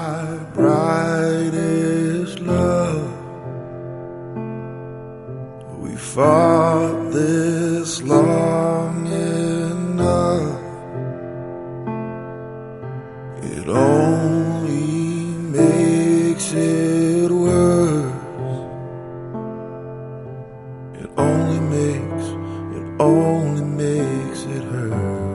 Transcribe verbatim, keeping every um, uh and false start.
my brightest love. We fought this long enough. It only makes it worse. It only makes, it only makes it hurt.